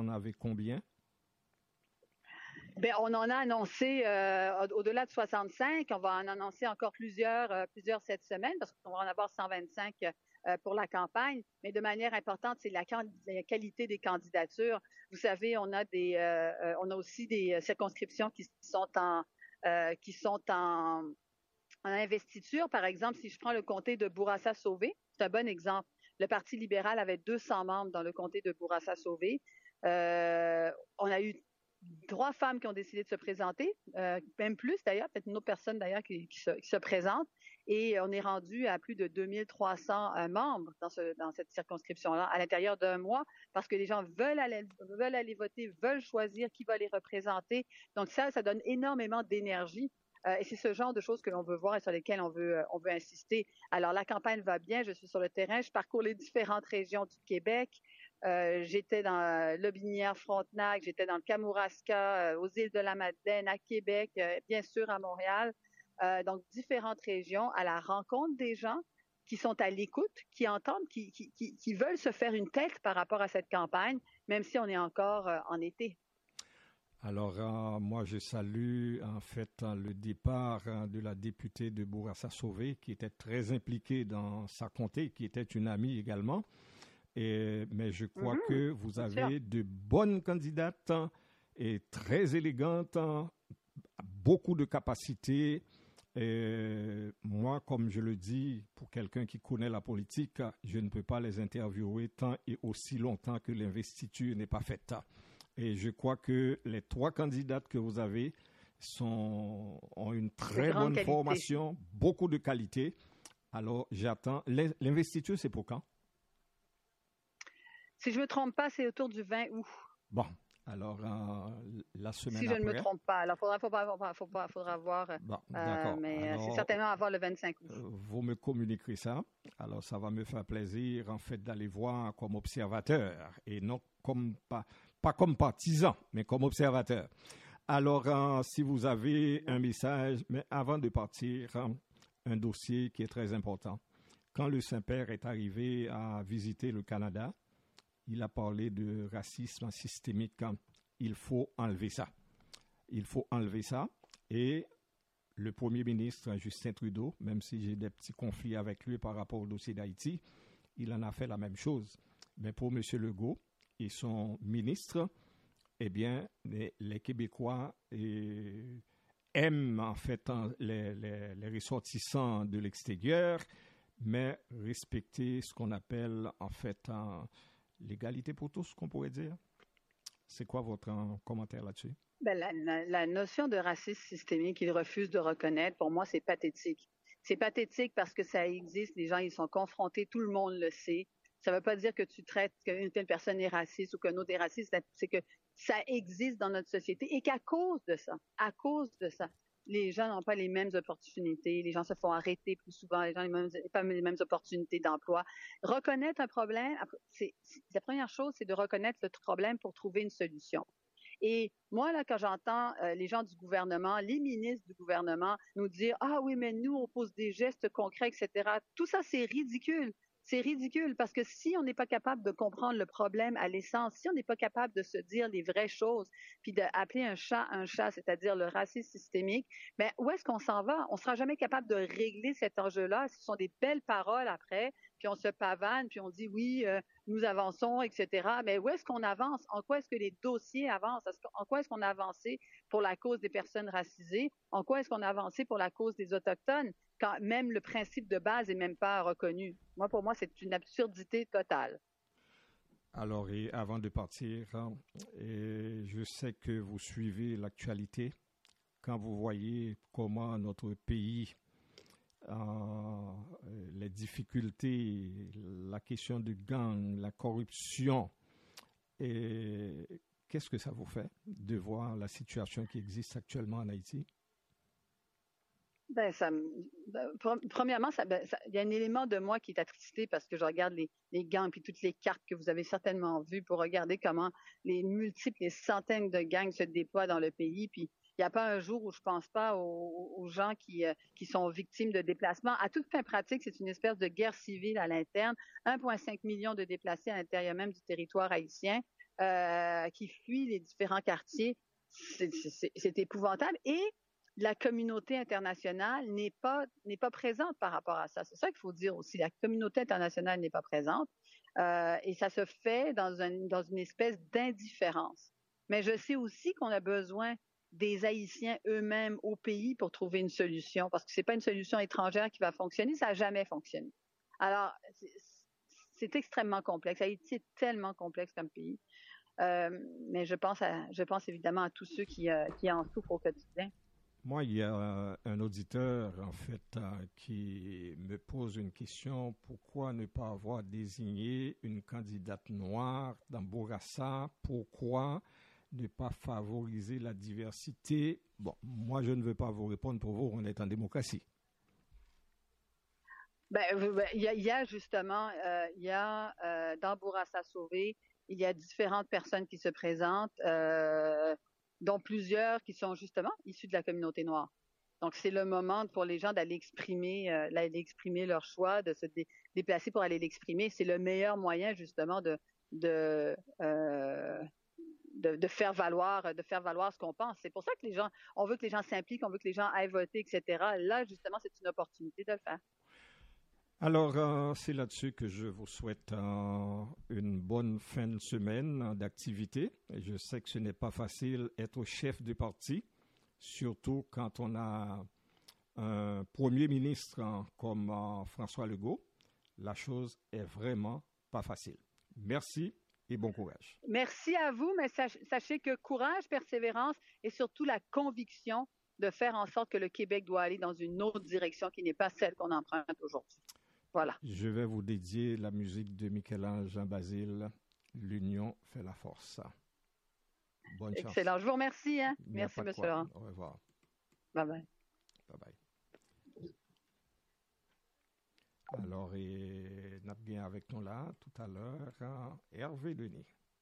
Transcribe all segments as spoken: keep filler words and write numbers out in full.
en avez combien? Bien, on en a annoncé euh, au-delà de soixante-cinq. On va en annoncer encore plusieurs, euh, plusieurs cette semaine parce qu'on va en avoir cent vingt-cinq euh, pour la campagne. Mais de manière importante, c'est la, la qualité des candidatures. Vous savez, on a des, euh, on a aussi des circonscriptions qui sont en, euh, qui sont en, en investiture. Par exemple, si je prends le comté de Bourassa-Sauvé, c'est un bon exemple. Le Parti libéral avait deux cents membres dans le comté de Bourassa-Sauvé. Euh, on a eu trois femmes qui ont décidé de se présenter, euh, même plus d'ailleurs, peut-être une autre personne d'ailleurs qui, qui, se, qui se présente. Et on est rendu à plus de deux mille trois cents euh, membres dans, ce, dans cette circonscription-là à l'intérieur d'un mois parce que les gens veulent aller, veulent aller voter, veulent choisir qui va les représenter. Donc ça, ça donne énormément d'énergie. Euh, et c'est ce genre de choses que l'on veut voir et sur lesquelles on veut, euh, on veut insister. Alors, la campagne va bien, je suis sur le terrain, je parcours les différentes régions du Québec. Euh, j'étais dans Lobinière-Frontenac, j'étais dans le Kamouraska, euh, aux îles de la Madeleine, à Québec, euh, bien sûr à Montréal. Euh, donc, différentes régions à la rencontre des gens qui sont à l'écoute, qui entendent, qui, qui, qui, qui veulent se faire une tête par rapport à cette campagne, même si on est encore euh, en été. Alors, euh, moi, je salue en fait le départ euh, de la députée de Bourassa-Sauvé qui était très impliquée dans sa comté, qui était une amie également. Et, mais je crois mm-hmm. que vous avez de bonnes candidates et très élégantes, beaucoup de capacités. Et moi, comme je le dis, pour quelqu'un qui connaît la politique, je ne peux pas les interviewer tant et aussi longtemps que l'investiture n'est pas faite. Et je crois que les trois candidates que vous avez sont, ont une très bonne qualité. formation, beaucoup de qualité. Alors, j'attends. L'investiture, c'est pour quand? Si je ne me trompe pas, c'est autour du vingt août. Bon, alors euh, la semaine si après. Si je ne me trompe pas. Alors, il faudra, faudra, faudra, faudra, faudra voir. Bon, d'accord. Euh, mais alors, c'est certainement avant le vingt-cinq août. Euh, vous me communiquerez ça. Alors, ça va me faire plaisir, en fait, d'aller voir comme observateur et non comme pas, pas comme partisan, mais comme observateur. Alors, euh, si vous avez un message, mais avant de partir, euh, un dossier qui est très important. Quand le Saint-Père est arrivé à visiter le Canada, il a parlé de racisme systémique. Il faut enlever ça. Il faut enlever ça. Et le Premier ministre Justin Trudeau, même si j'ai des petits conflits avec lui par rapport au dossier d'Haïti, il en a fait la même chose. Mais pour M. Legault et son ministre, eh bien, les, les Québécois eh, aiment en fait les, les, les ressortissants de l'extérieur, mais respecter ce qu'on appelle en fait en, l'égalité pour tous, qu'on pourrait dire. C'est quoi votre en, commentaire là-dessus? Ben, la, la, la notion de racisme systémique qu'il refuse de reconnaître, pour moi, c'est pathétique. C'est pathétique parce que ça existe, les gens, ils sont confrontés, tout le monde le sait. Ça ne veut pas dire que tu traites qu'une telle personne est raciste ou qu'un autre est raciste, c'est que ça existe dans notre société et qu'à cause de ça, à cause de ça, les gens n'ont pas les mêmes opportunités, les gens se font arrêter plus souvent, les gens n'ont pas les mêmes opportunités d'emploi. Reconnaître un problème, c'est, c'est, la première chose, c'est de reconnaître le problème pour trouver une solution. Et moi, là, quand j'entends euh, les gens du gouvernement, les ministres du gouvernement nous dire « Ah oui, mais nous, on pose des gestes concrets, et cetera » Tout ça, c'est ridicule. C'est ridicule parce que si on n'est pas capable de comprendre le problème à l'essence, si on n'est pas capable de se dire les vraies choses, puis d'appeler un chat un chat, c'est-à-dire le racisme systémique, ben où est-ce qu'on s'en va? On sera jamais capable de régler cet enjeu-là. Ce sont des belles paroles après, puis on se pavane, puis on dit oui, euh, nous avançons, et cetera. Mais où est-ce qu'on avance? En quoi est-ce que les dossiers avancent? En quoi est-ce qu'on a avancé pour la cause des personnes racisées? En quoi est-ce qu'on a avancé pour la cause des Autochtones? Quand même le principe de base n'est même pas reconnu. Moi, pour moi, c'est une absurdité totale. Alors, et avant de partir, et je sais que vous suivez l'actualité. Quand vous voyez comment notre pays, euh, les difficultés, la question du gang, la corruption, et qu'est-ce que ça vous fait de voir la situation qui existe actuellement en Haïti? Ben, ça, ben, premièrement, ça, ben, ça, il y a un élément de moi qui est attristé parce que je regarde les, les gangs puis toutes les cartes que vous avez certainement vues pour regarder comment les multiples, les centaines de gangs se déploient dans le pays. Puis il n'y a pas un jour où je pense pas aux, aux gens qui, euh, qui sont victimes de déplacements. À toute fin pratique, c'est une espèce de guerre civile à l'interne. un virgule cinq million de déplacés à l'intérieur même du territoire haïtien. euh, qui fuient les différents quartiers. C'est, c'est, c'est épouvantable. Et la communauté internationale n'est pas, n'est pas présente par rapport à ça. C'est ça qu'il faut dire aussi. La communauté internationale n'est pas présente. Euh, et ça se fait dans, un, dans une espèce d'indifférence. Mais je sais aussi qu'on a besoin des Haïtiens eux-mêmes au pays pour trouver une solution, parce que c'est pas une solution étrangère qui va fonctionner, ça n'a jamais fonctionné. Alors, c'est, c'est extrêmement complexe. Haïti est tellement complexe comme pays. Euh, mais je pense, à, je pense évidemment à tous ceux qui, euh, qui en souffrent au quotidien. Moi, il y a euh, un auditeur, en fait, euh, qui me pose une question. Pourquoi ne pas avoir désigné une candidate noire dans Bourassa? Pourquoi ne pas favoriser la diversité? Bon, moi, je ne veux pas vous répondre pour vous, on est en démocratie. Ben, il y a, il y a justement, euh, il y a euh, dans Bourassa Sauvé, il y a différentes personnes qui se présentent, euh, dont plusieurs qui sont justement issus de la communauté noire. Donc, c'est le moment pour les gens d'aller exprimer, euh, d'aller exprimer leur choix, de se dé- déplacer pour aller l'exprimer. C'est le meilleur moyen justement de de, euh, de de faire valoir, de faire valoir ce qu'on pense. C'est pour ça que les gens, on veut que les gens s'impliquent, on veut que les gens aillent voter, et cetera. Là, justement, c'est une opportunité de le faire. Alors, euh, c'est là-dessus que je vous souhaite euh, une bonne fin de semaine euh, d'activité. Et je sais que ce n'est pas facile être chef du parti, surtout quand on a un premier ministre euh, comme euh, François Legault. La chose est vraiment pas facile. Merci et bon courage. Merci à vous, mais sach- sachez que courage, persévérance et surtout la conviction de faire en sorte que le Québec doit aller dans une autre direction qui n'est pas celle qu'on emprunte aujourd'hui. Voilà. Je vais vous dédier la musique de Michel-Ange Jean Basile. L'union fait la force. Bonne chance. Excellent. Je vous remercie. Hein? Il n'y a Merci, pas de M. quoi. Laurent. Au revoir. Bye bye. Bye bye. Alors, et n'a bien avec nous là, tout à l'heure, hein, Hervé Denis.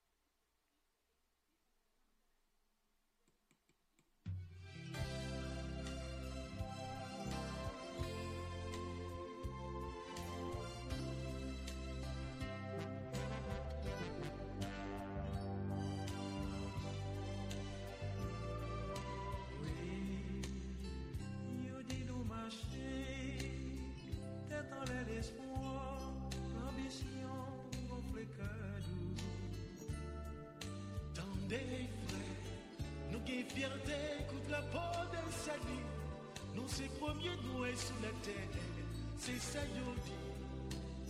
Fierté, écoute la peau d'un salut. Nous, c'est premier noué sous la terre. C'est ça, yo dit.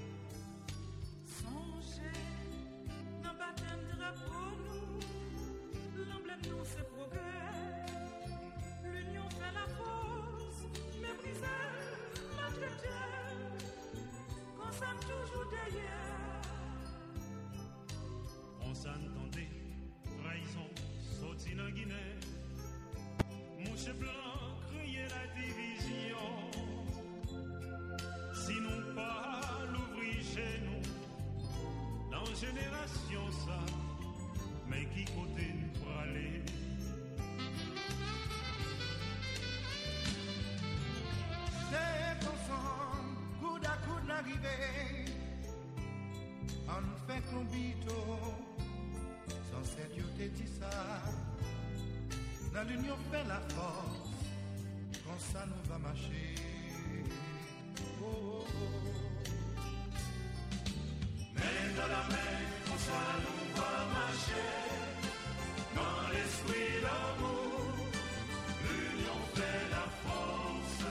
Songez, dans baptême drapeau, nous, l'emblème, nous, c'est progrès. L'union fait la force, mépriser, maltraiter. Qu'on s'aime toujours derrière. On s'entendait, trahison. Sorti dans Guinée, mouche blanc, crier la division. Sinon pas l'ouvrir chez nous, dans génération ça, mais qui côté pour aller? C'est ensemble, coude à coude l'arrivée, on fait combito. Sans cette yo te dit ça, dans l'union fait la force, comme ça nous va marcher. Oh, oh, oh. Main dans la main, comme ça nous va marcher. Dans l'esprit d'amour, l'union fait la force.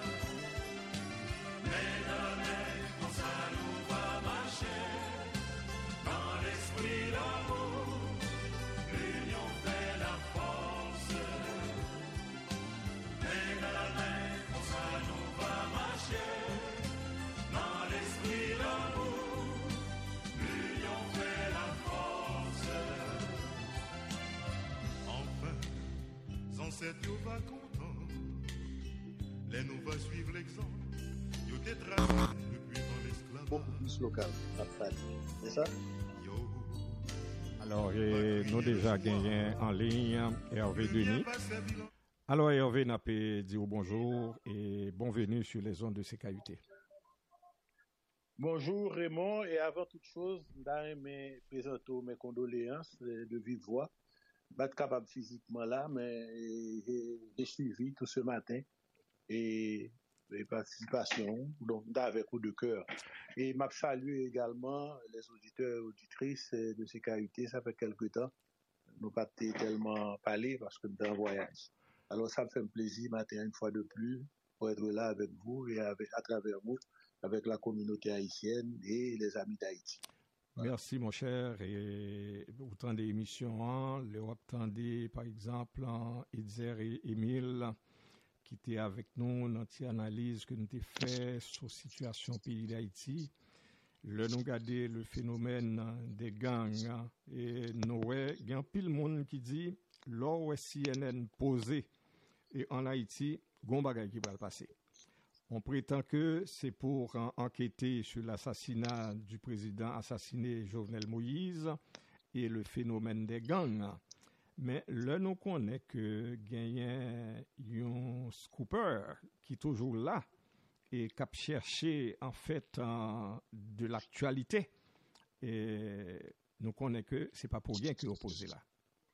Main dans la main, comme ça nous va marcher. Dans l'esprit d'amour. Cette yo va content, les nous va suivre l'exemple, yo t'es tracé depuis dans l'esclavage. Beaucoup plus local, la pratique, c'est ça? Yo. Alors, et nous déjà gagné en ligne Hervé Denis. Alors, Hervé n'a pas dit bonjour et bienvenue sur les ondes de C K U T. Bonjour Raymond, et avant toute chose, je présenter mes condoléances euh, de vive voix. Je suis pas capable physiquement là, mais euh, j'ai j'ai suivi tout ce matin et les participations, donc avec coup de cœur. Et m'a salué également les auditeurs et auditrices euh, de sécurité. Ça fait quelque temps, nous pas été tellement parlé parce que nous sommes en voyage. Alors ça me fait un plaisir matin une fois de plus pour être là avec vous et avec, à travers vous, avec la communauté haïtienne et les amis d'Haïti. Voilà. Merci, mon cher. Et autant d'émissions, hein, le attendez, par exemple, hein, Edzer et Émile, qui étaient avec nous dans cette analyse que nous avons fait sur la situation pays d'Haïti. Le nous regarder le phénomène des gangs, hein, et nous, il y a pile monde qui dit, lors où C N N posé et en Haïti, gon bagay qui va le passer. On prétend que c'est pour en- enquêter sur l'assassinat du président assassiné Jovenel Moïse et le phénomène des gangs. Mais là, nous connaissons que gagnent un scooper qui est toujours là et qui a cherché en fait en- de l'actualité. Et nous connaissons que c'est pas pour rien qu'il est opposé là.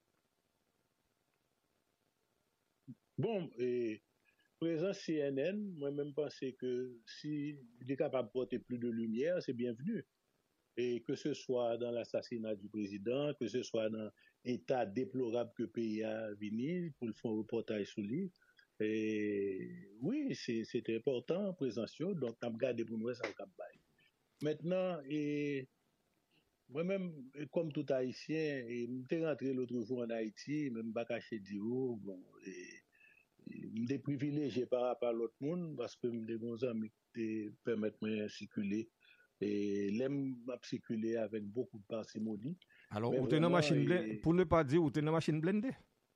Bon, et présent C N N, moi-même pensais que si il est capable de porter plus de lumière, c'est bienvenu. Et que ce soit dans l'assassinat du président, que ce soit dans l'état déplorable que le pays a venu pour le faire un reportage sur lui. Et oui, c'est c'est important, présence, donc on a gardé pour nous ça le cap bail. Maintenant, et moi-même, et comme tout Haïtien, et m'étais rentré l'autre jour en Haïti, même pas caché dire, bon, et, et m'étais privilégié par rapport à l'autre monde parce que m'étais bons amis qui permettent de circuler et l'aime m'a circuler avec beaucoup de parcimonie. Alors, Mais ou t'es dans vraiment, machine blindée, et, pour ne pas dire ou t'es dans machine blindée.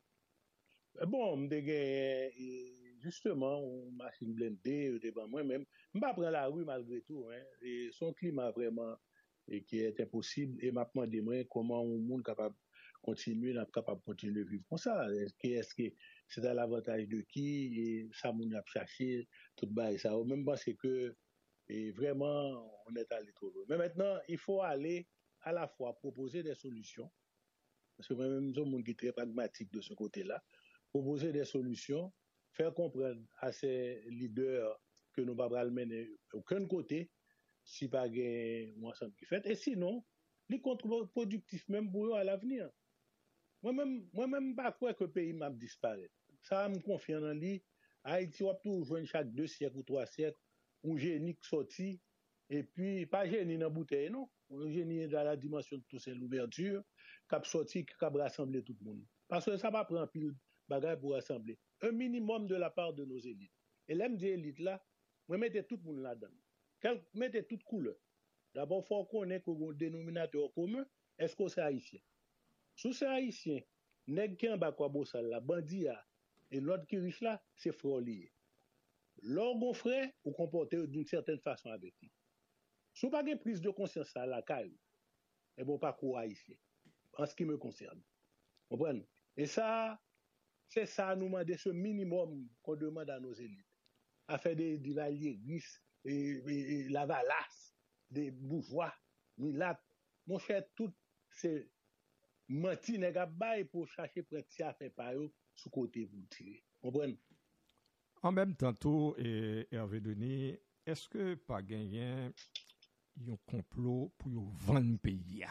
bon, m'te gen, et justement, une machine blindée, devant moi-même. M'pa prendre la rue malgré tout, hein. Et son climat vraiment, et qui est impossible, et m'a demandé moi comment un monde capable continuer, n'a capable de continuer de vivre comme ça. Est-ce que, est-ce que c'est à l'avantage de qui, et ça moun a cherché, tout bas et ça. Ou même penser que, et vraiment, on est allé trop loin. Mais maintenant, il faut aller à la fois proposer des solutions, parce que moi-même, je suis un monde qui est très pragmatique de ce côté-là, proposer des solutions, faire comprendre à ces leaders que nous ne pouvons pas le mener aucun côté, si pas un ensemble qui fait, et sinon, les contre-productifs même pour eux à l'avenir. Moi-même, moi-même, pas croire que le pays m'a disparaît. Ça me confie en lui. Haïti, on va toujours jouer chaque deux siècles ou trois siècles, un génie qui sorti, et puis, pas génie dans la bouteille, non. Un génie dans la dimension de tout c'est l'ouverture, qui a sorti, qui a rassemblé tout le monde. Parce que ça va prendre pile bagage pour rassembler. Un minimum de la part de nos élites. Et l'aime des élites là, moi mettez tout le monde là-dedans. Quel- Mettez toute couleur. D'abord, il faut qu'on ait un dénominateur commun. Est-ce que c'est haïtien? Sous c'est haïtien, nèg qui en bas quoi bossal la bandit a, et l'autre qui riche là, c'est frère lié. Leur bon frère, ou comporter d'une certaine façon avec lui. Sous pas une prise de conscience à la caille, et bon parcours haïtien, en ce qui me concerne. Vous comprenez? Et ça, c'est ça, nous demander ce minimum qu'on demande à nos élites. À faire des, des alliés riches, et, et, et la valasse, des bourgeois, milat. Mon cher, tout c'est menti nèg a bay pour chercher prêter à faire par eux sous côté pour tirer. Vous comprenez? En même temps, tout, et Hervé Denis, est-ce que pas gagné un complot pour y vendre le pays?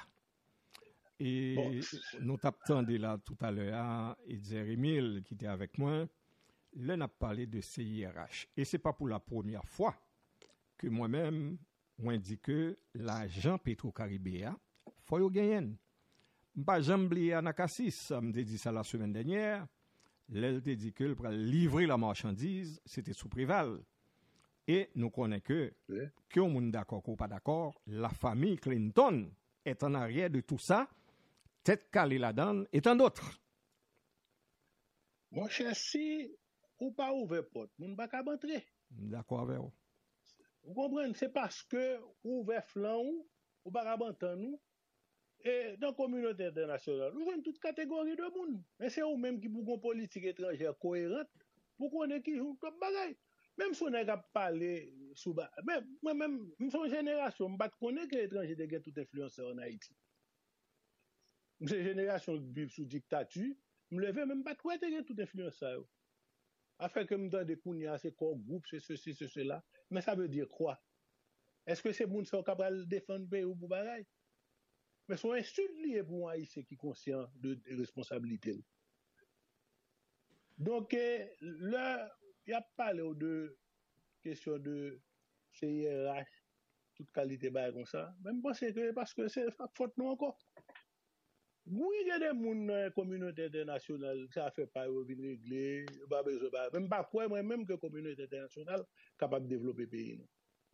Et Bon, nous t'attendons là tout à l'heure, Edzer Emile qui était avec moi, là n'a parlé de C I R H. Et c'est pas pour la première fois que moi-même, moi dit que l'agent Petro-Caribéa, faut y gagner. Pas jamais oublié Anakassis, me dit ça la semaine dernière. L'elle te dit que pour livrer la marchandise, c'était sous Préval. Et nous connaissons que, oui. que on est d'accord ou pas d'accord, la famille Clinton est en arrière de tout ça, tête calée là-dedans, et tant d'autres. Mon cher, si ou pas ouvert porte, moun pas ka entrer. D'accord avec vous. Vous comprenez? C'est parce que ouvert flanc ou, ou pas ka entendre nous. Et dans la communauté internationale, nous avons toute catégorie de monde. Mais c'est eux-mêmes qui pour une politique étrangère cohérente, pour qu'on ait qui joue comme bagaille. Même si on a parlé sous bas, même moi-même, nous sommes une génération, je ne connais que l'étranger de tout influenceur en Haïti. C'est une génération qui vit sous dictature, je me levais même pas quoi de tout influenceur. Afin que me donne des kounia, c'est quoi groupe, c'est ceci, c'est cela. Mais ça veut dire quoi? Est-ce que c'est moun qui sont capables de défendre pays ou pour bagaille? Mais son insulte lié pour un Haïtien qui est conscient de, de responsabilité. Donc, euh, là, il y a parlé de question de C I R H, toute qualité bail comme ça. Même pense que parce que c'est faute nous encore. Oui, il y a des gens dans la communauté internationale, ça fait pas venir régler, pas besoin, même pas quoi, moi-même que la communauté internationale capable de développer le pays.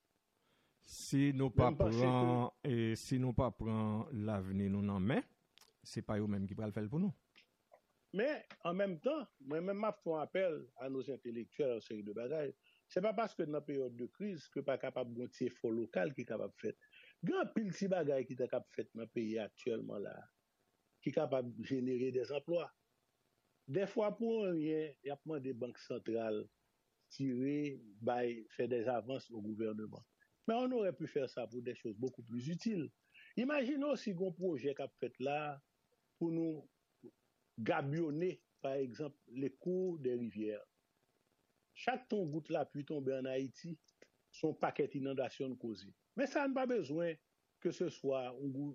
Si nous pas prend que... et si nous pas prend l'avenir nous en main, c'est pas eux même qui va le faire pour nous. Mais en même temps, moi-même m'a fait un appel à nos intellectuels en série de bagages. C'est pas parce que dans la période de crise que pas capable de monter effort local qui est capable de faire. Grand pile petit bagages qui est capable de faire dans le pays actuellement là, qui est capable de générer des emplois. Des fois pour rien, il y a pas des banques centrales tirer, faire des avances au gouvernement. Mais on aurait pu faire ça pour des choses beaucoup plus utiles. Imaginons si un projet qu'a fait là pour nous gabionner, par exemple, les cours des rivières. Chaque ton goutte la pluie tombe en Haïti, son paquet d'inondations causé. Mais ça n'a pas besoin que ce soit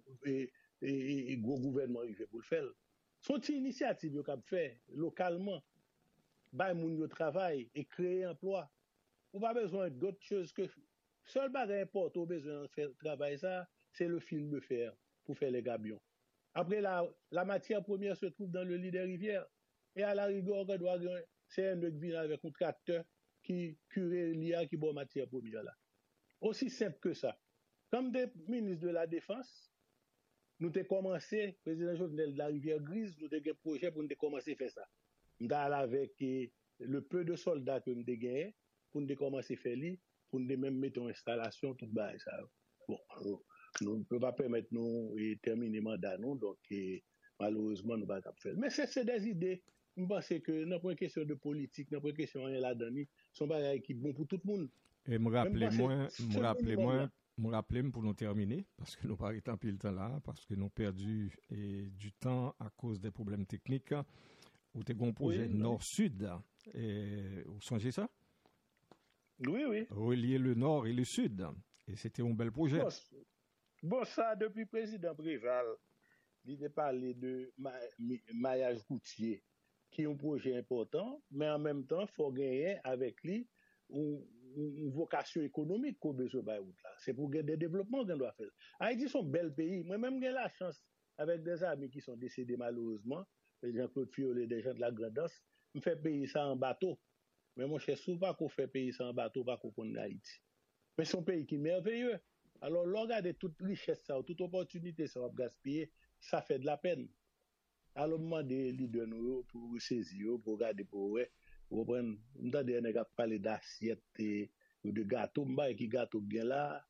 un gros gouvernement rivière pour le faire. Sont une initiative qu'a fait localement, bay moun yo travail et créer emploi. On pas besoin d'autre chose que seul bagage important au besoin de faire travail ça, c'est le fil de fer pour faire les gabions. Après la, la matière première se trouve dans le lit des rivières et à la rigueur c'est un autre vient avec un tracteur qui cure l'I A qui boit matière première là. Aussi simple que ça. Comme des ministres de la Défense, nous avons commencé, président Jovenel de la rivière Grise, nous avons un projet pour nous commencer à faire ça. Nous avons avec le peu de soldats que nous avons gagné pour nous commencer à faire ça, pour nous même mettre en installation tout bas ça. Bon, nous ne pouvons pas permettre nous de terminer le mandat, non, donc et, malheureusement nous ne pouvons pas faire. Mais c'est des idées. Je pense que n'a pas une question de politique, n'a pas une question de là-dedans, sont des qui bon pour tout le monde. Et me rappelez-moi, me rappelez-moi, me rappelez pour nous terminer, parce que nous pas tant pile le temps là, parce que nous perdu et, du temps à cause des problèmes techniques. Ou t'es un projet oui, nord-sud, et vous songez ça? Oui, oui. Relier le nord et le sud, et c'était un bel projet. Bon, bon ça, depuis le président Préval, il a parlé de ma, maillage routier, qui est un projet important, mais en même temps, il faut gagner avec lui une, une vocation économique qu'on a besoin de là. C'est pour gagner des développements qu'on doit faire. Haïti, c'est un bel pays. Moi-même, j'ai la chance, avec des amis qui sont décédés malheureusement, Jean-Claude Fiolet, des gens de la Grandance, me fait payer ça en bateau. Mais mon cher, souvent qu'on fait payer ça en bateau, pas qu'on connaît Haïti. Mais c'est un pays qui est merveilleux. Alors, regardez toute richesse, ça, toute opportunité, ça va gaspiller, ça fait de la peine. Alors, moment des leaders nous pour saisir, pour regarder, pour ouais, pour prendre, on a des gens qui parlent d'assiettes ou de gâteaux, mais qui gâteau bien là,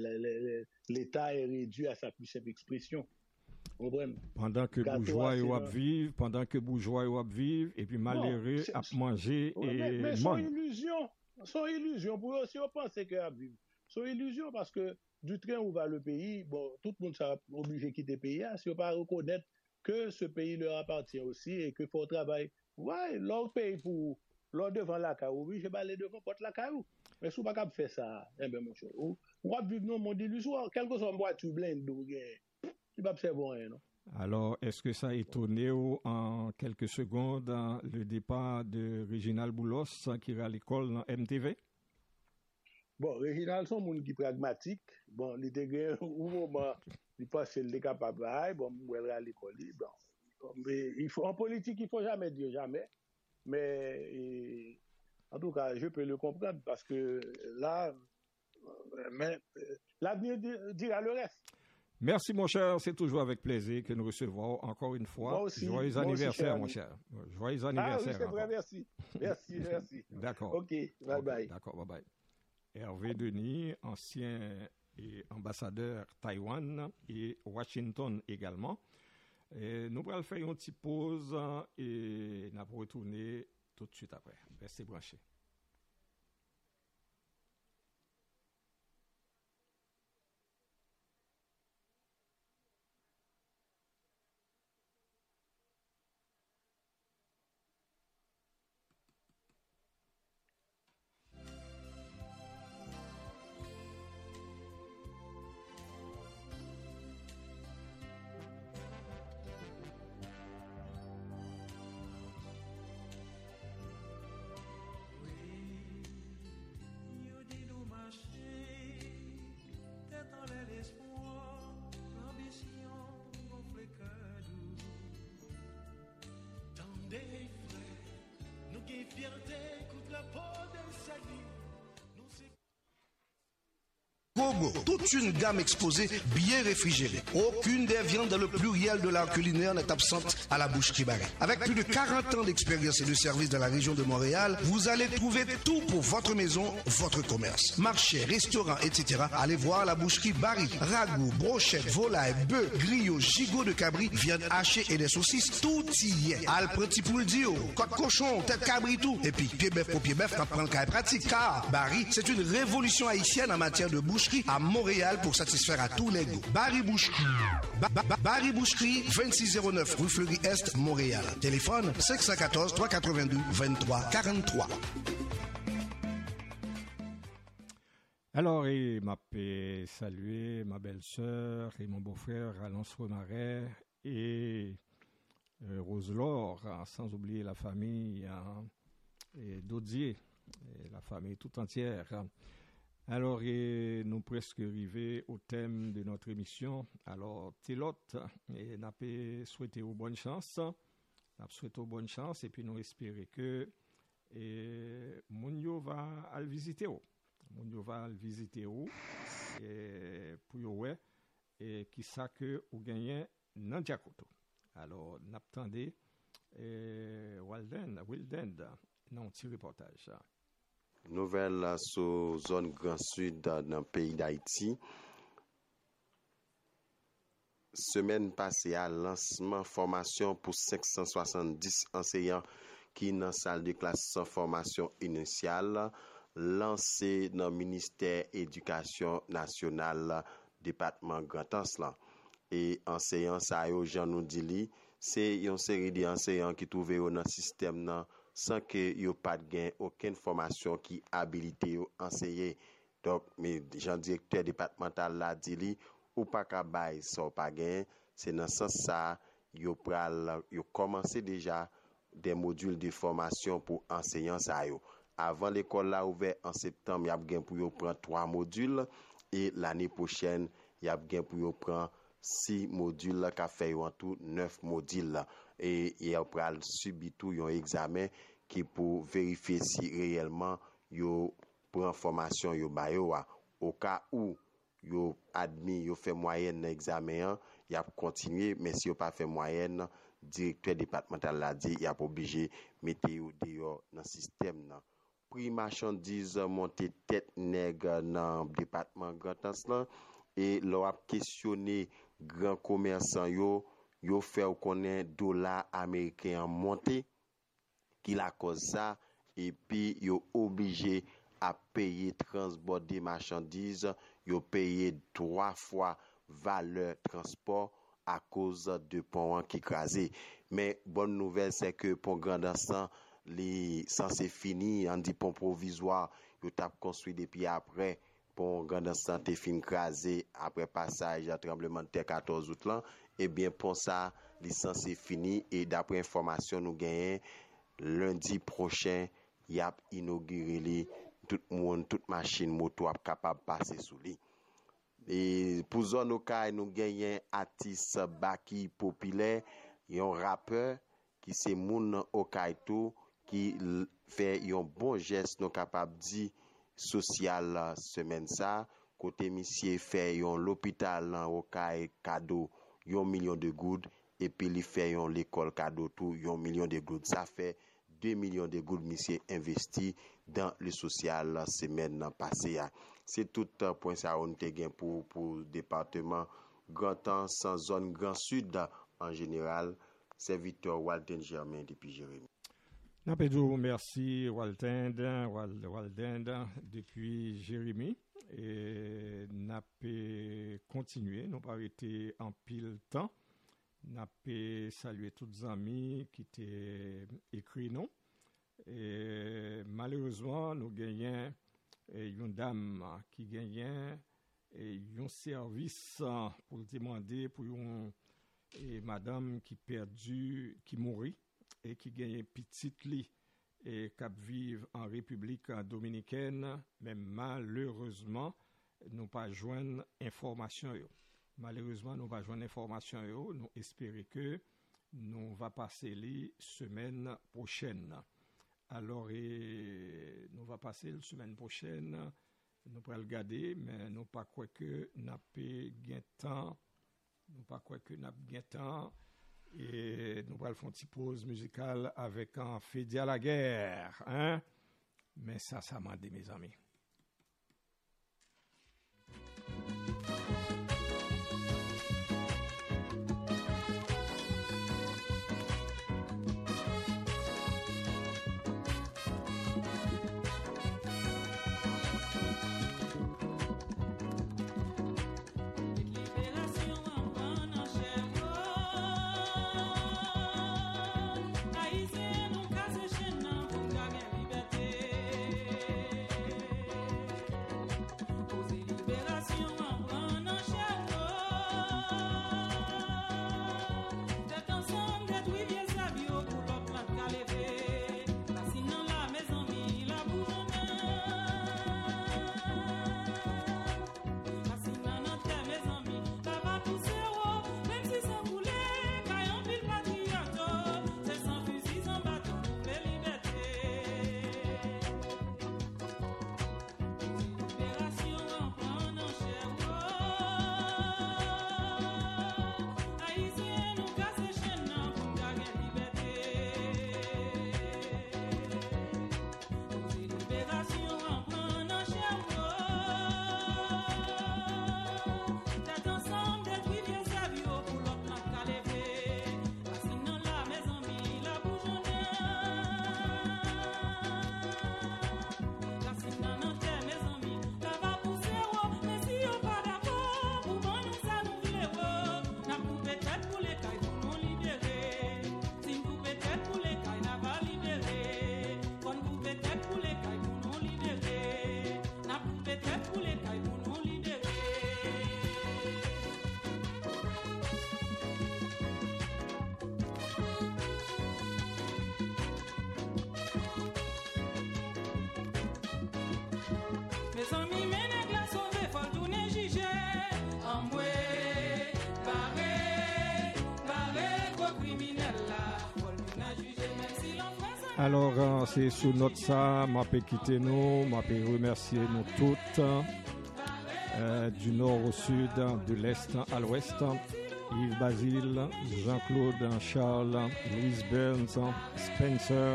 l'État est réduit à sa plus simple expression. Pendant que bourgeois y vivent, pendant que bourgeois y vivent, et puis malheureux à manger et mais, mais son illusion, son illusion pour eux, si on pense que à vivre, son illusion parce que du train où va le pays, bon, tout le monde sera obligé de quitter le pays, si on pas reconnaître que ce pays leur appartient aussi et que faut travailler. Ouais, leur pays pour leur devant la caillou, oui, je vais aller devant porte la caillou. Mais si on pas capable faire ça, eh ben mon cher, on va vivre dans un monde illusoire, quel que soit un voiture blinde, il va pas bon rien, non? Alors, est-ce que ça a étonné en quelques secondes le départ de Réginald Boulos qui est à l'école dans M T V? Bon, Réginald, c'est un monde qui est pragmatique. Bon, il était au moment, il pense qu'il est capable de bon, il est à l'école. Bon, mais il faut, en politique, il ne faut jamais dire jamais. Mais et, en tout cas, je peux le comprendre parce que là, mais, l'avenir dira le reste. Merci, mon cher. C'est toujours avec plaisir que nous recevons encore une fois. Moi aussi, Joyeux moi anniversaire, aussi, mon cher. Joyeux anniversaire. Ah oui, c'est vrai, merci. Merci, merci. D'accord. OK, bye okay, bye. D'accord, bye bye. Hervé Denis, ancien et ambassadeur Taïwan et Washington également. Et nous allons faire une petite pause et nous allons retourner tout de suite après. Restez branchés. pogo, toute une gamme exposée bien réfrigérée. Aucune des viandes dans le pluriel de l'art culinaire n'est absente à la boucherie Barry. Avec plus de quarante ans d'expérience et de service dans la région de Montréal, vous allez trouver tout pour votre maison, votre commerce. Marché, restaurant, et cetera. Allez voir la boucherie Barry. Ragoût, brochette, volaille, bœuf, griot, gigot de cabri, viande hachée et des saucisses, tout y est. Al petit poule dio, côte cochon, tête cabri tout. Et puis, pied bœuf pour pied bœuf, quand prend le cas pratique. Car Barry, c'est une révolution haïtienne en matière de boucherie à Montréal pour satisfaire à tous les goûts. Barry Boucherie. Ba- ba- ba- Barry Boucherie, vingt-six zéro neuf rue Fleury-Est, Montréal. Téléphone cinq un quatre, trois huit deux, deux trois quatre trois. Alors, et m'a fait saluer ma belle-sœur et mon beau-frère Alonso Remaret et euh, Rose-Laure, hein, sans oublier la famille hein, et Dodier, et la famille tout entière. Hein. Alors, et nous presque arrivés au thème de notre émission. Alors, Télote, et n'a pas souhaité aux bonnes chances, n'a souhaité aux bonnes chances, et puis nous espérons que et, Mounio va le visiter. Mounio va le visiter et pour ouais et qui ça que ou gagner dans Jakoto. Alors, n'attendez Walden, Wilden, non, petit reportage. Nouvelle sur zone Grand Sud dans le pays d'Haïti. Semaine passée à lancement formation pour cinq cent soixante-dix enseignants qui dans salle de classe sans formation initiale lancé dans le ministère éducation nationale département Grand Anse. Et enseignants ça yo Jean nous dit c'est une série d'enseignants qui trouvent dans le système nan, sans que yo pas gain aucune formation qui habilité yo enseigner. Donc mais Jean directeur départemental la dit li ou pas ka bay ça pas gain, c'est dans sens ça yo pral yo commencé déjà des modules de formation pour enseignants ça yo. Avant l'école là ouvert en septembre, y a gain pour yo prendre trois modules et l'année prochaine, y a gain pour yo prendre six modules qui fait en tout neuf modules et il a pral subi tout un examen qui pour vérifier si réellement yo prend formation yo ba yo au cas où yo admis yo fait moyenne examen y a continuer mais si yo pas fait moyenne directeur départemental l'a dit y a obligé mettre yo dehors dans système nan prix marchandise monter tête nègre dans département Grand Anse et l'on a questionné grand commerçant yo yo fait connaît dollar américain monté qui la cause ça et puis yo obligé à payer transport des marchandises yo payer trois fois valeur transport à cause de pont qui crasé mais bonne nouvelle c'est que pont Grand Anse les censé fini on dit pont provisoire yo t'a construit depuis après pont Grand Anse santé fin crasé après passage à tremblement de terre quatorze août là et bien pont ça licence est fini et d'après information nous gagnons lundi prochain y a inauguré li tout monde toute machine moto a capable passer sous lui et pour zone au cas nous gagnons artiste Baki populaire un rappeur qui c'est moun Okaito qui fait un bon geste nous capable dit social semaine ça côté monsieur fait un l'hôpital au cas cadeau un million de gouttes et puis il fait un l'école cadeau tout un million de gouttes ça fait deux millions de gouttes monsieur investi dans le social semaine passée c'est tout point ça on te gain pour pour département Grand Anse sans zone Grand Sud en général serviteur Walden Germain depuis Jérémy. Napedou, merci Walden, Walden depuis Jérémy et n'a pas continué, nous pas été en pile temps. N'a pas salué tous les amis qui étaient écrits non. Et malheureusement, nous gagnons une dame qui gagnait un service pour demander pour une et madame qui perdu qui mourit et qui gagne petite lit et qui vivent en République dominicaine mais malheureusement nous pas joindre information yo. Malheureusement nous pas joindre information yo, nous espérer que nous va passer les semaine prochaine. Alors et nous va passer la semaine prochaine nous pourrons le garder, mais nous pas quoi que n'a pas gain temps, nous pas quoi que n'a gain temps, et nous pourrons faire une petite pause musicale avec un Fédi à la guerre, hein? Mais ça, ça m'a dit, mes amis. Alors, euh, c'est sous notre ça, m'a peut quitter nous, m'a peut remercier nous toutes, euh, du nord au sud, de l'est à l'ouest, Yves Basile, Jean-Claude, Charles, Louise Burns, Spencer,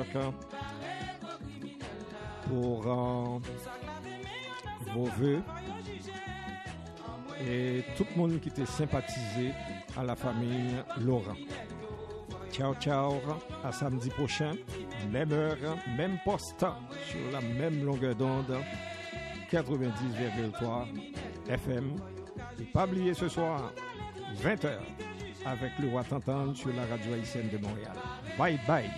pour euh, vos vœux, et tout le monde qui était sympathisé à la famille Laurent. Ciao, ciao, à samedi prochain. Même heure, même poste, sur la même longueur d'onde, quatre-vingt-dix virgule trois F M. Et pas oublier ce soir, vingt heures, avec le roi Tantan sur la radio haïtienne de Montréal. Bye bye.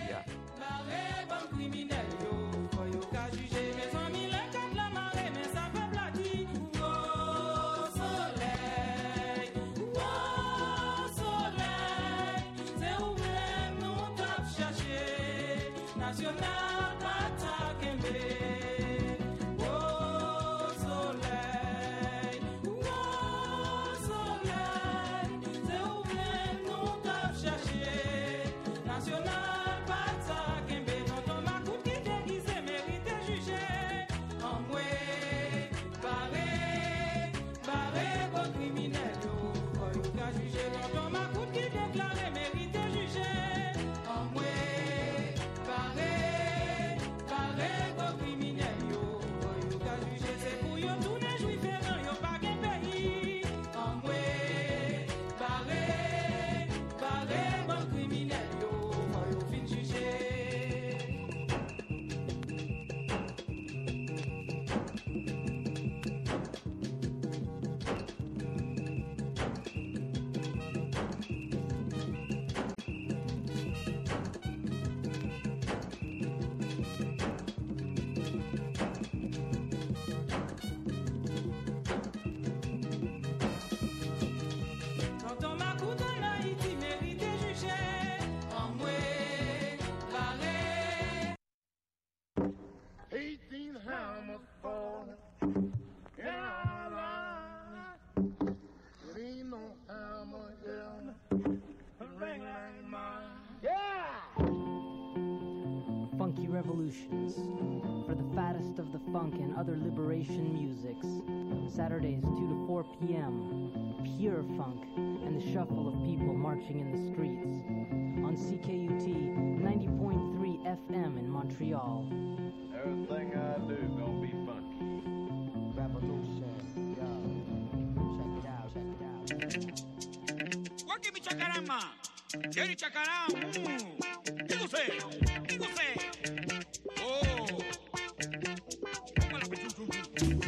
Revolutions. For the fattest of the funk and other liberation musics. Saturdays two to four p.m. Pure funk and the shuffle of people marching in the streets. On C K U T ninety point three F M in Montreal. Everything I do gonna be funky. Revolution, yo. Check it out, check it out. Waki mi chacarama. Quiere chacarama. Digo usted, digo usted. Oh. Póngala, chum, chum, chum.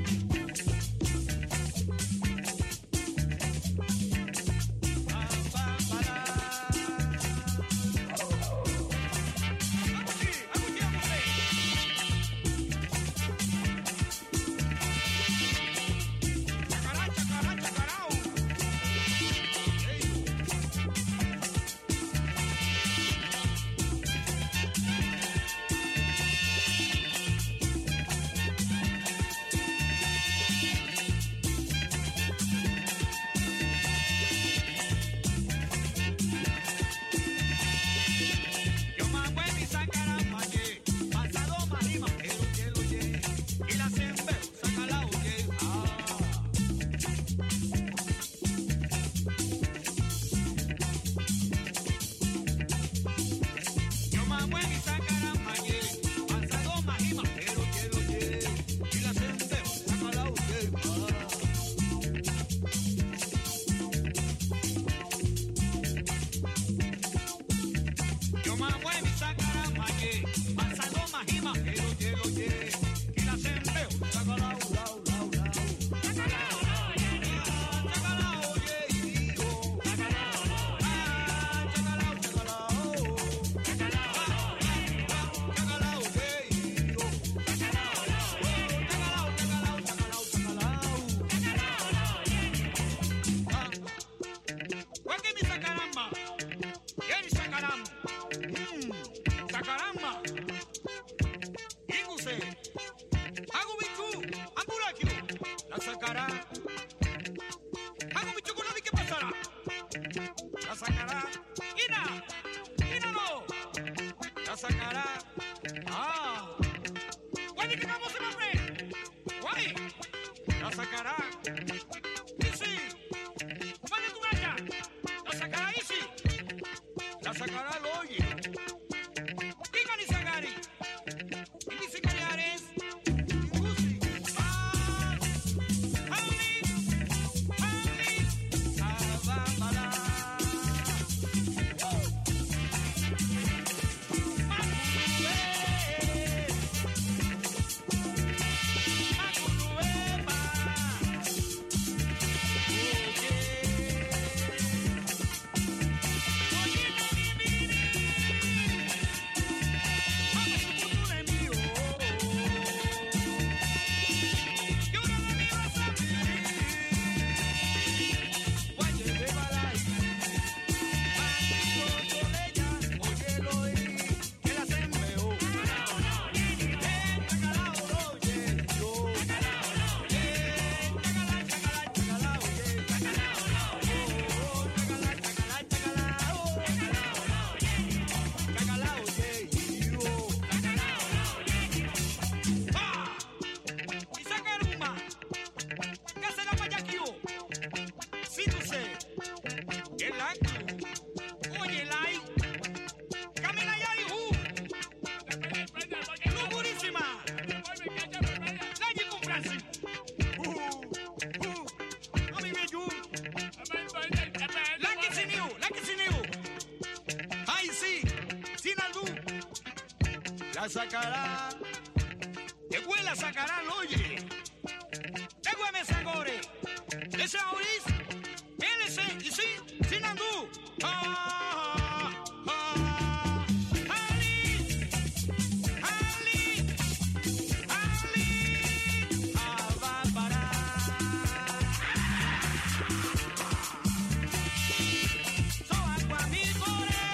La sacará, de huela sacarán, oye. De Güemes Sagore, de Saoris, L C y sí, Sinandú. Ah, ah, Ali, Ali, Ali, ah, Bárbara. So agua mi core,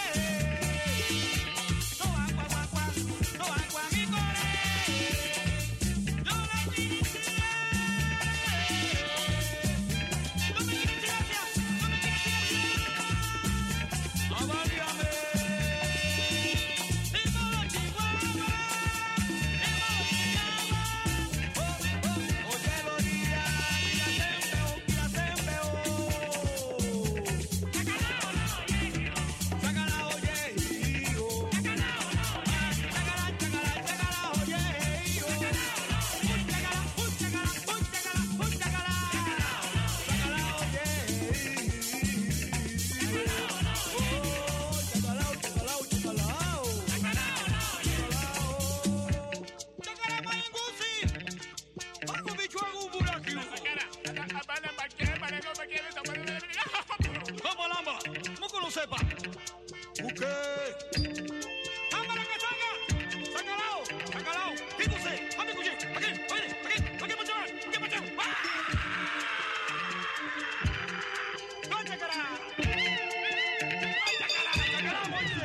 so agua, agua, agua, so agua mi core. Yo la felicidad, no me quieres gracias, no me quieres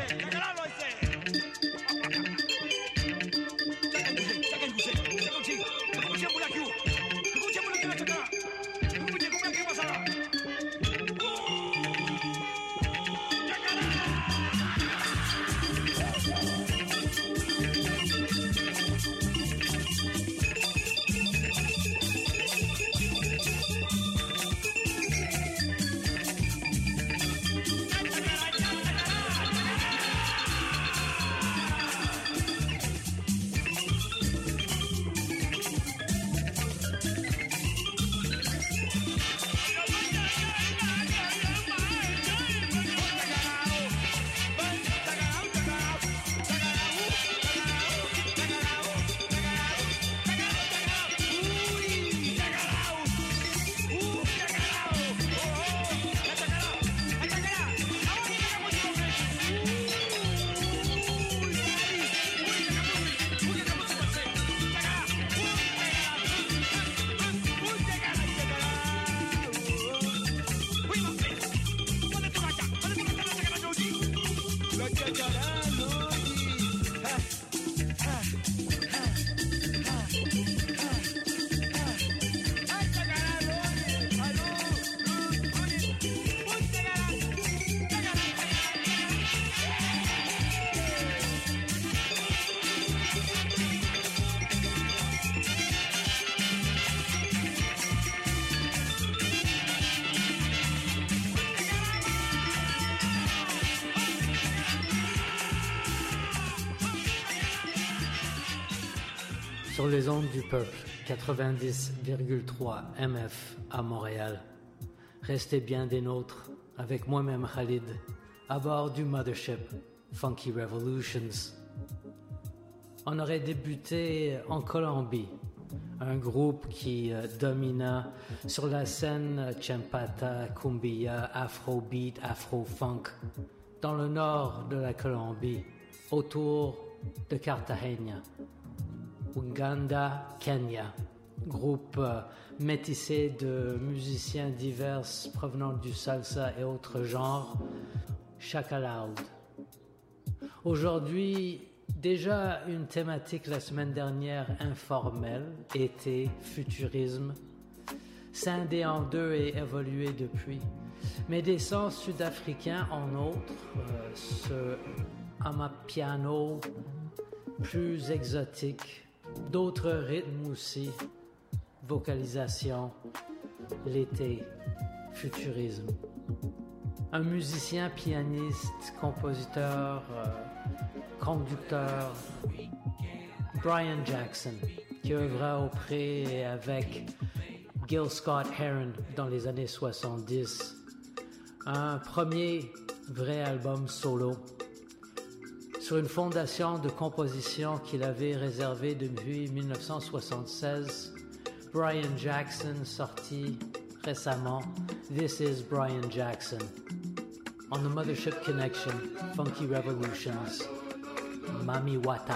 Sur les ondes du peuple, quatre-vingt-dix virgule trois M F à Montréal. Restez bien des nôtres, avec moi-même Khalid, à bord du Mothership Funky Revolutions. On aurait débuté en Colombie, un groupe qui euh, domina sur la scène champata, cumbia, afrobeat, afro-funk, dans le nord de la Colombie, autour de Cartagena. Uganda, Kenya, groupe euh, métissé de musiciens divers provenant du salsa et autres genres, Chaka Loud. Aujourd'hui, déjà une thématique la semaine dernière informelle, été, futurisme, scindé en deux et évolué depuis. Mais des sons sud-africains en outre, euh, ce amapiano plus exotique, d'autres rythmes aussi, vocalisation, l'été, futurisme. Un musicien, pianiste, compositeur, euh, conducteur, Brian Jackson, qui œuvra auprès et avec Gil Scott-Heron dans les années soixante-dix. Un premier vrai album solo, sur une fondation de composition qu'il avait réservée depuis mille neuf cent soixante-seize. Brian Jackson sorti récemment This is Brian Jackson. On the Mothership Connection, Funky Revolutions, Mami Wata.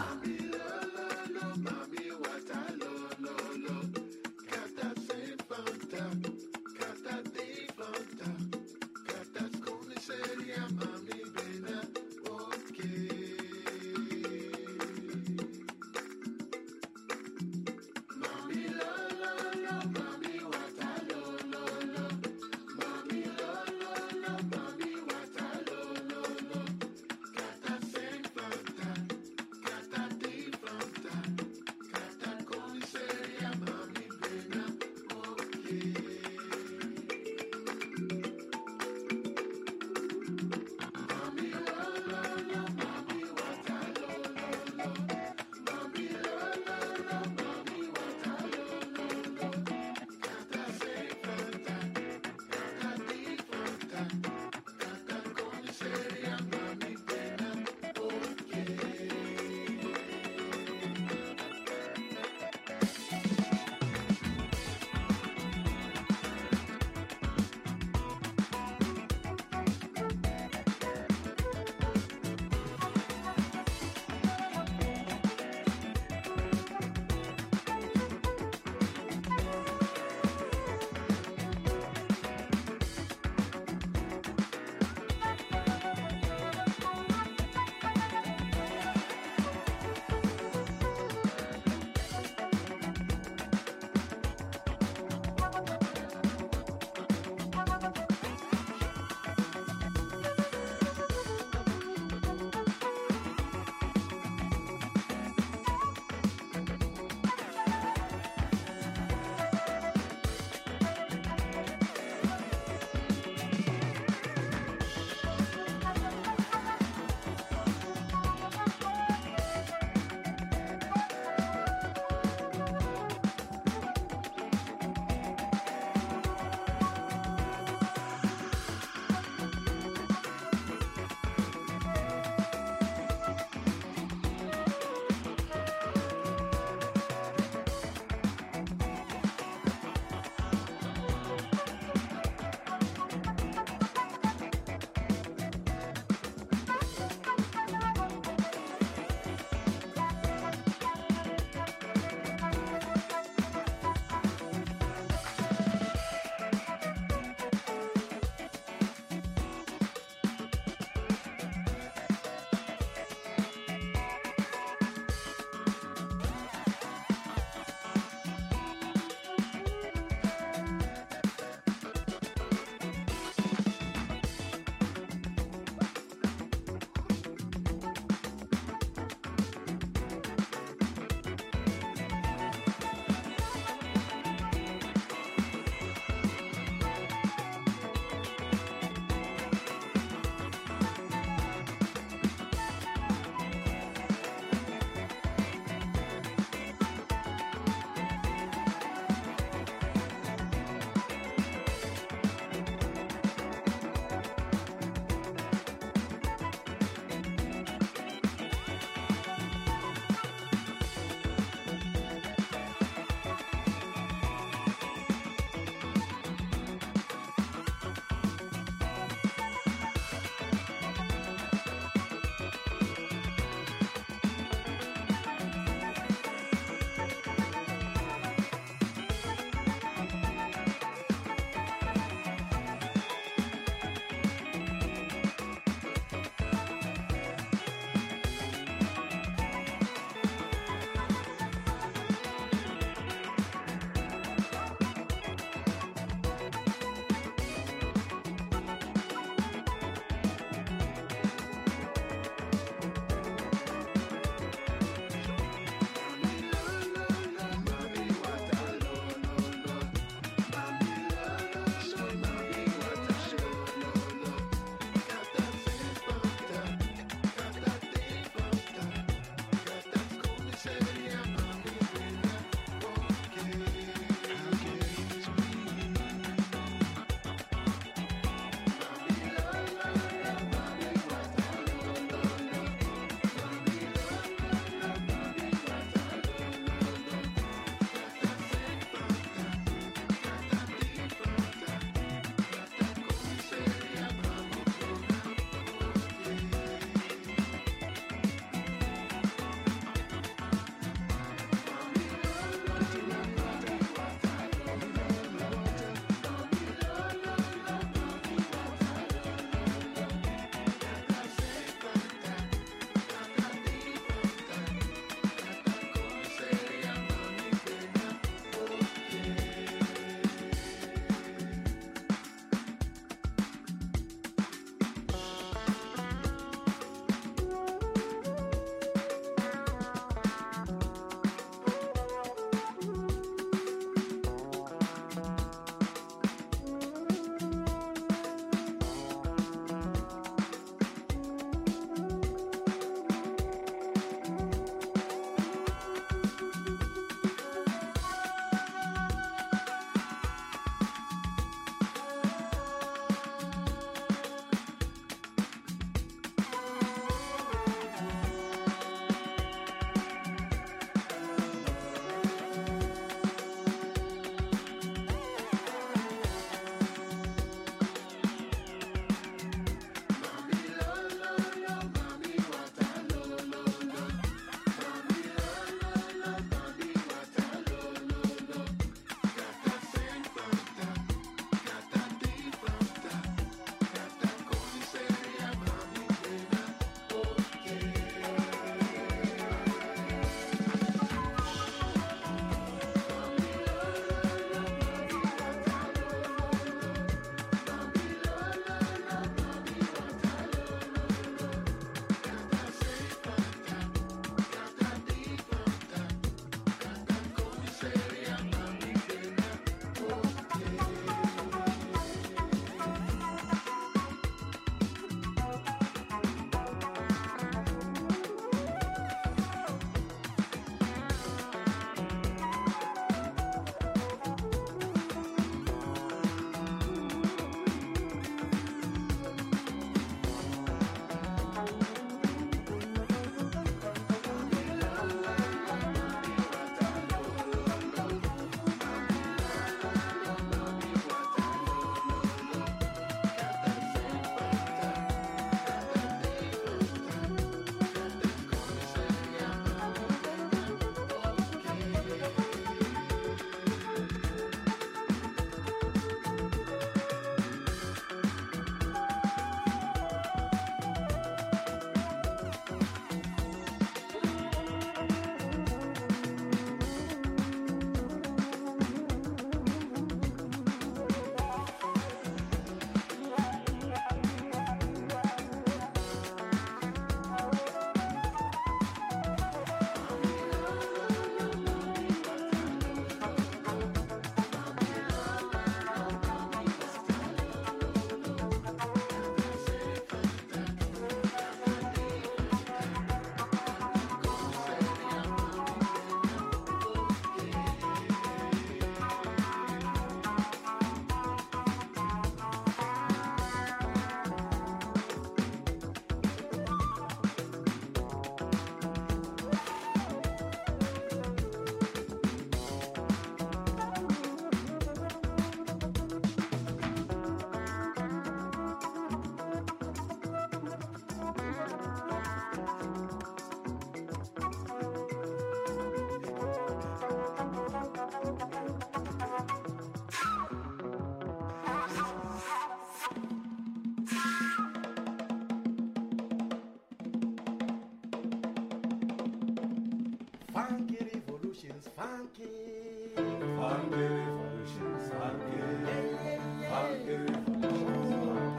Funky revolutions, funky. Funky revolutions, funky. Funky revolutions,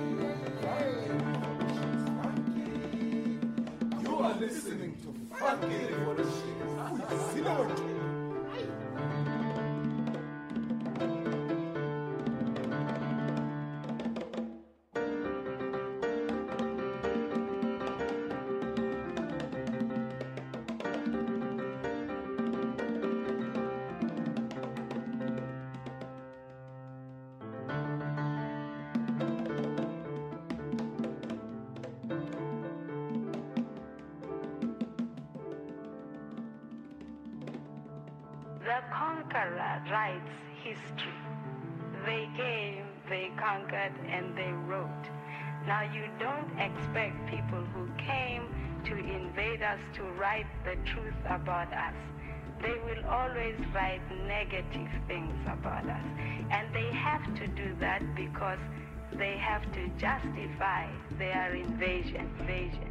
funky. You are listening to Funky Revolutions. Sit down. The conqueror writes history. They came, they conquered, and they wrote. Now you don't expect people who came to invade us to write the truth about us. They will always write negative things about us. And they have to do that because they have to justify their invasion. invasion.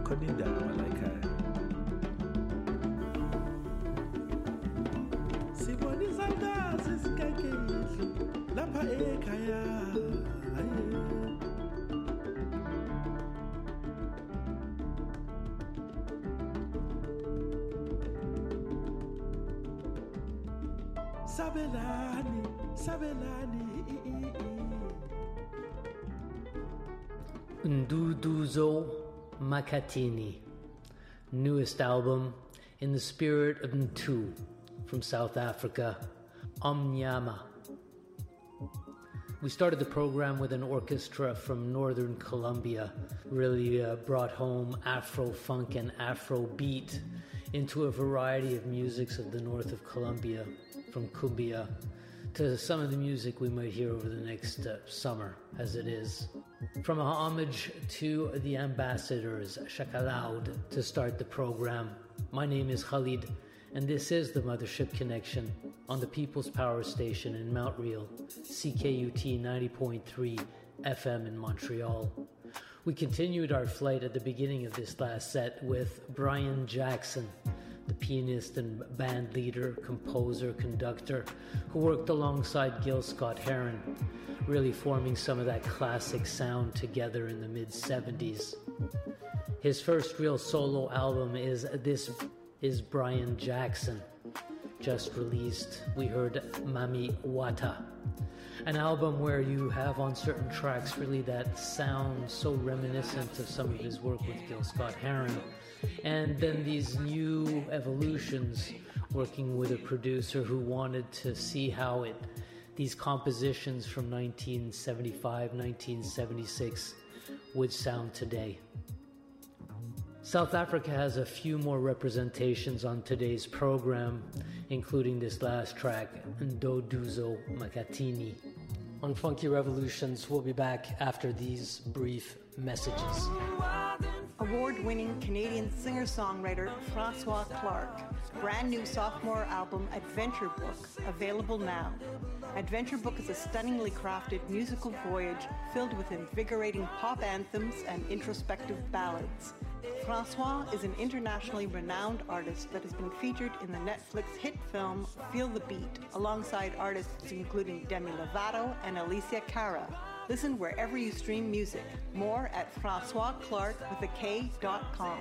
Koninda Malaika. Siboni zalda sisikakeli lapha ekhaya. Sabelani, Sabelani. Nduduzo Makatini, newest album in the spirit of Ntu from South Africa, Omnyama. We started the program with an orchestra from Northern Colombia, really uh, brought home Afro-funk and Afro-beat into a variety of musics of the north of Colombia, from cumbia to some of the music we might hear over the next uh, summer, as it is. From a homage to the ambassadors, Shakaloud, to start the program. My name is Khalid, and this is the Mothership Connection on the People's Power Station in Mount Real, C K U T ninety point three F M in Montreal. We continued our flight at the beginning of this last set with Brian Jackson, the pianist and band leader, composer, conductor, who worked alongside Gil Scott-Heron, really forming some of that classic sound together in the mid-seventies. His first real solo album is This Is Brian Jackson, just released. We heard Mami Wata, an album where you have on certain tracks really that sound so reminiscent of some of his work with Gil Scott-Heron. And then these new evolutions, working with a producer who wanted to see how it, these compositions from nineteen seventy-five, nineteen seventy-six would sound today. South Africa has a few more representations on today's program, including this last track, Ndoduzo Makatini. On Funky Revolutions, we'll be back after these brief messages. Award-winning Canadian singer-songwriter Francois Clark. Brand new sophomore album Adventure Book, available now. Adventure Book is a stunningly crafted musical voyage filled with invigorating pop anthems and introspective ballads. Francois is an internationally renowned artist that has been featured in the Netflix hit film Feel the Beat, alongside artists including Demi Lovato and Alicia Cara. Listen wherever you stream music. More at francois clark with a K dot com.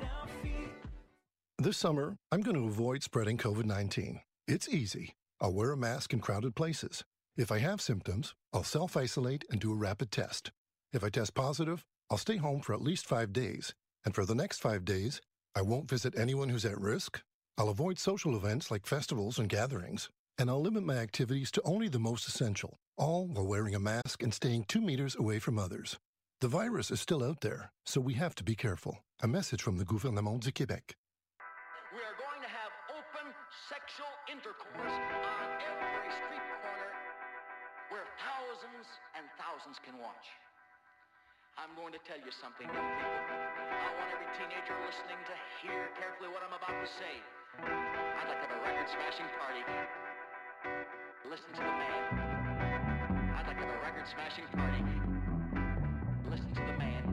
This summer, I'm going to avoid spreading COVID nineteen. It's easy. I'll wear a mask in crowded places. If I have symptoms, I'll self-isolate and do a rapid test. If I test positive, I'll stay home for at least five days. And for the next five days, I won't visit anyone who's at risk. I'll avoid social events like festivals and gatherings. And I'll limit my activities to only the most essential, all while wearing a mask and staying two meters away from others. The virus is still out there, so we have to be careful. A message from the Gouvernement du Québec. We are going to have open sexual intercourse on every street corner where thousands and thousands can watch. I'm going to tell you something, young people. I want every teenager listening to hear carefully what I'm about to say. I'd like to have a record-smashing party. Listen to the man. I'd like to have a record-smashing party. Listen to the man.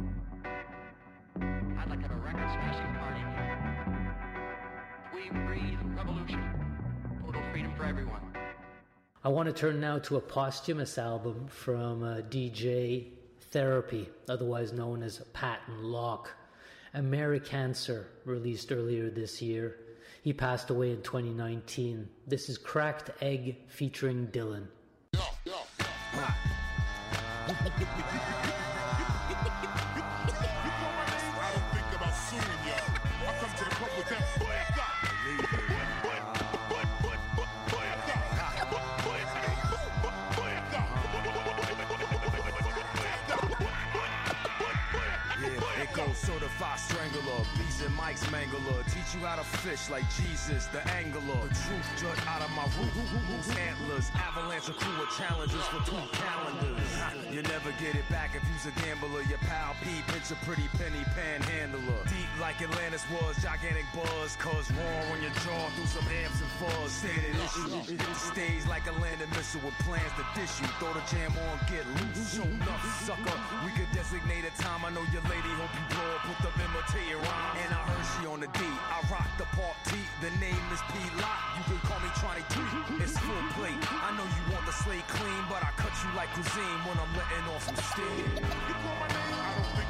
I'd like to have a record-smashing party. We breathe revolution. Total freedom for everyone. I want to turn now to a posthumous album from uh, D J Therapy, otherwise known as Patton Locke. Americancer, released earlier this year. He passed away in twenty nineteen. This is Cracked Egg featuring Dylan. Yo, yo. I don't think about suing you. I come to the club with that boy. Certified strangler, bees and Mike's mangler. Teach you how to fish like Jesus, the angler. The truth judge out of my root. Who's antlers? Avalanche of crew of challenges for two calendars. You never get it back if you's a gambler. Your pal P, pitch a pretty penny panhandler. Deep like Atlantis was, gigantic buzz. Cause raw on your jaw through some amps and fuzz. Standard issue. It stays like a landed missile with plans to dish you. Throw the jam on, get loose. Show enough, sucker. We could designate a time. I know your lady hope you blow put the imitating rhyme. And I heard she on the D. I rock the part T. The name is P. Lock. You can call me Tronny T. It's full plate. I know you want the slate clean, but I cut you like cuisine when I'm letting off some steam. You call my name, I don't think